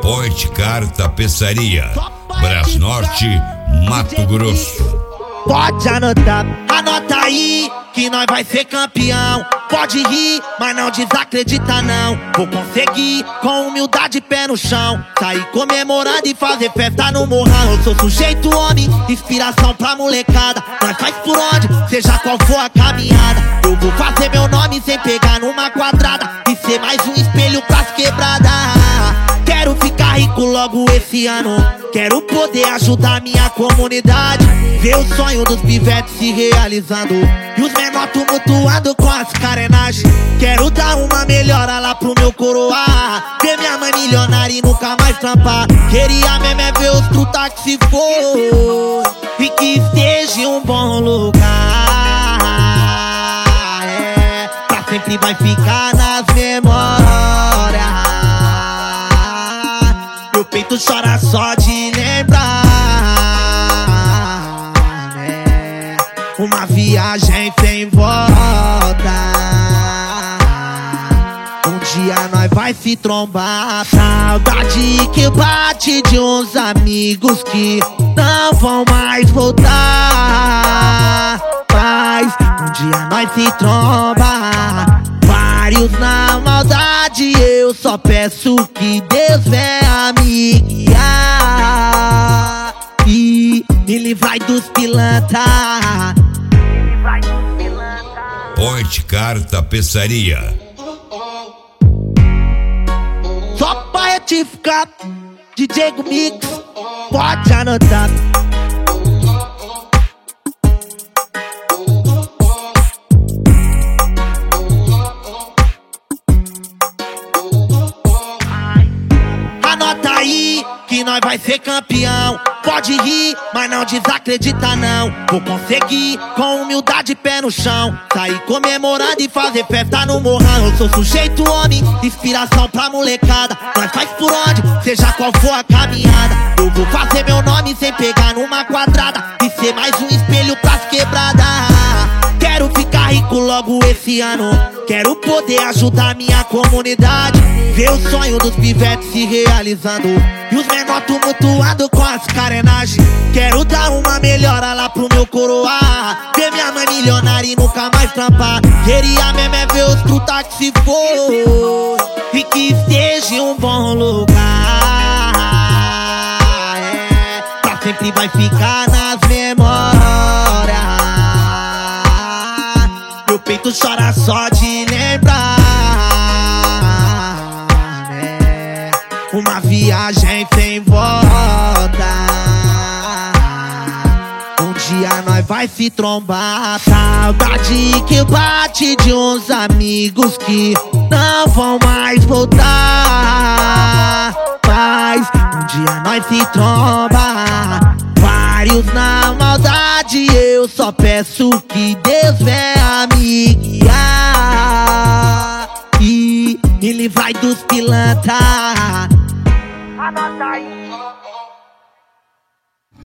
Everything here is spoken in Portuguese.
Point Car Tapeçaria, Brasnorte, Mato Grosso. Pode anotar, anota aí que nós vai ser campeão. Pode rir, mas não desacredita não. Vou conseguir, com humildade e pé no chão, sair comemorando e fazer festa no morrão. Eu sou sujeito homem, inspiração pra molecada. Nós faz por onde, seja qual for a caminhada. Eu vou fazer meu nome sem pegar numa quadrada e ser mais um espelho pras quebradas. Quero ficar rico logo esse ano, quero poder ajudar minha comunidade, ver o sonho dos pivetes se realizando e os menor tumultuando com as carenagens. Quero dar uma melhora lá pro meu coroa, ver minha mãe milionária e nunca mais trampar. Queria mesmo é ver os truta que se for e que esteja em um bom lugar. Pra sempre vai ficar nas memórias. Meu peito chora só de lembrar, né? Uma viagem sem volta. Um dia nós vai se trombar. Saudade que bate de uns amigos que não vão mais voltar. Mas um dia nós se tromba, vários na maldade. Eu só peço que Deus venha me guiar e me livrar dos pilantra. Point Car Tapeçaria. Só pra retificar, DJ Mix, pode anotar. Anota aí que nós vai ser campeão. Pode rir, mas não desacredita não. Vou conseguir, com humildade e pé no chão, sair comemorando e fazer festa no morrão. Eu sou sujeito homem, inspiração pra molecada. Nós faz por onde, seja qual for a caminhada. Eu vou fazer meu nome sem pegar numa quadrada e ser mais um espelho pras quebradas. Quero ficar rico logo esse ano, quero poder ajudar minha comunidade, ver o sonho dos pivetes se realizando e os menor tumultuando com as carenagens. Quero dar uma melhora lá pro meu coroa, ver minha mãe milionária e nunca mais trampar. Queria mesmo é ver os truta que se for e que esteja em um bom lugar. Pra sempre vai ficar nas memórias. Meu peito chora só de lembrar, né? Uma viagem sem volta. Um dia nós vai se trombar. Saudade que bate de uns amigos que não vão mais voltar. Mas um dia nós se tromba, vários na maldade. Eu só peço que Deus venha me guiar e me livrar dos pilantra. Anota aí.